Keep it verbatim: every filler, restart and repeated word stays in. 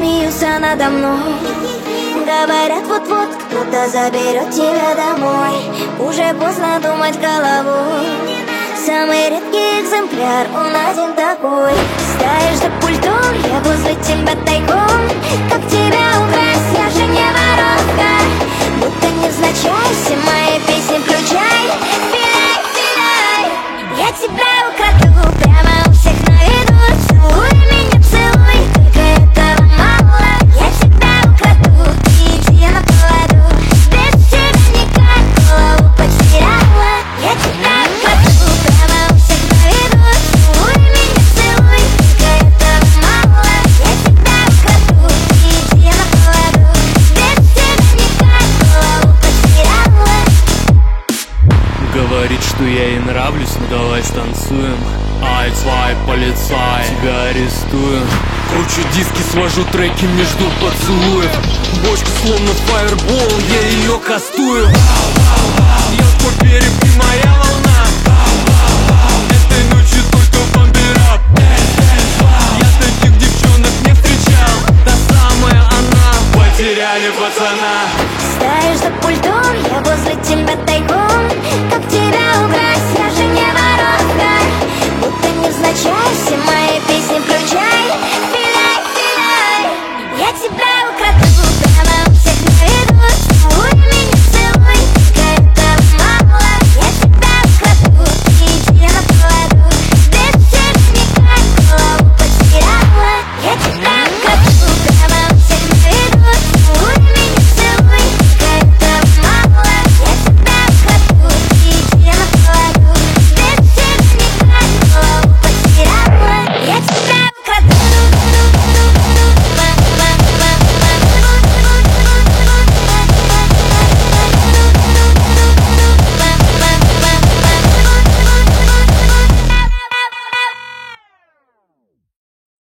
смеются надо мной. Говорят, вот-вот кто-то заберет тебя домой. Уже поздно думать головой. Самый редкий экземпляр, он один такой. Стоишь за пультом, я возле тебя тайком. Как тебя украсть, я же не воровка. Будто невзначай, все мои песни включай. Виляй, виляй, я тебя украду прямо у всех на виду. Целуй меня, целуй, только этого мало. Я тебя украду, иди на поводу. Без тебя никак, голову потеряла. Я тебя украду прямо у всех на виду. Целуй меня, целуй, только этого мало. Я тебя украду, иди на поводу. Без тебя никак, голову потеряла. Говорит, что я ей нравлюсь, ну давай станцуем. Ай, твой полицай, тебя арестую. Кручу диски, свожу треки, не жду поцелуев. Бочка словно фаербол, я ее кастую.